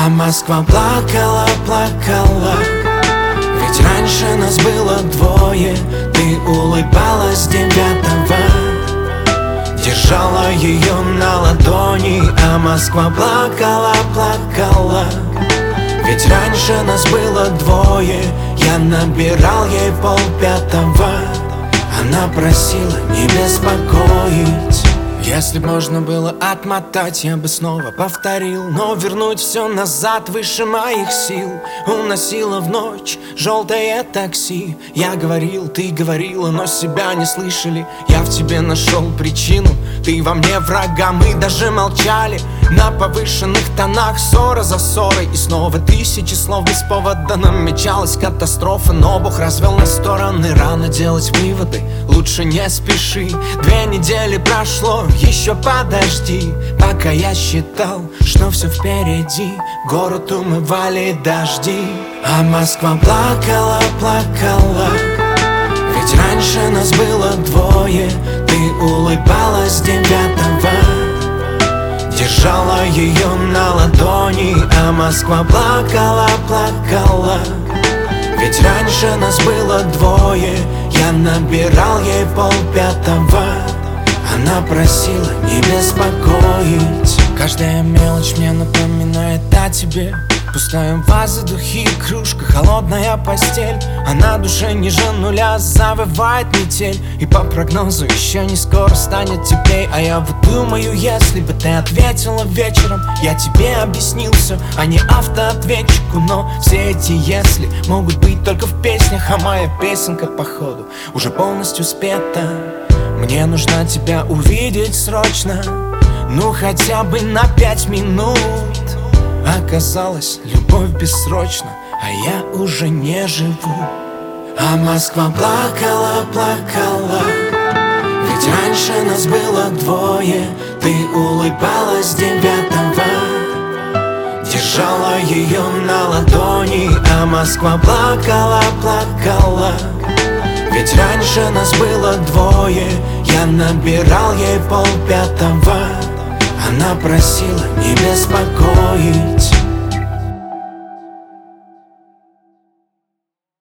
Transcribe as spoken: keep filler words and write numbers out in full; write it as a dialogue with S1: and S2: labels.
S1: А Москва плакала, плакала, ведь раньше нас было двое. Ты улыбалась девятого, держала ее на ладони. А Москва плакала, плакала, ведь раньше нас было двое. Я набирал ей полпятого, она просила не беспокоить. Если б можно было отмотать, я бы снова повторил, но вернуть все назад выше моих сил. Уносила в ночь желтое такси. Я говорил, ты говорила, но себя не слышали. Я в тебе нашел причину, ты во мне врага. Мы даже молчали на повышенных тонах, ссора за ссорой. И снова тысячи слов без повода намечалась катастрофа. Но Бог развел на стороны, рано делать выводы, лучше не спеши. Две недели прошло, еще подожди. Пока я считал, что все впереди, город умывали дожди. А Москва плакала, плакала, ведь раньше нас было двое. Ты улыбалась девятого, держала ее на ладони. А Москва плакала, плакала, ведь раньше нас было двое. Я набирал ей полпятого, она просила не беспокоить. Каждая мелочь мне напоминает о тебе. Пустая ваза, духи, кружка, холодная постель. А на душе ниже нуля завывает метель. И по прогнозу еще не скоро станет теплей. А я вот думаю, если бы ты ответила вечером, я тебе объяснил все, а не автоответчику. Но все эти если могут быть только в песнях, а моя песенка походу уже полностью спета. Мне нужно тебя увидеть срочно, ну хотя бы на пять минут. Оказалось, любовь бессрочна, а я уже не живу. А Москва плакала, плакала, ведь раньше нас было двое. Ты улыбалась девятого, держала ее на ладони. А Москва плакала, плакала, ведь раньше нас было двое. Я набирал ей полпятого, она просила не беспокоить.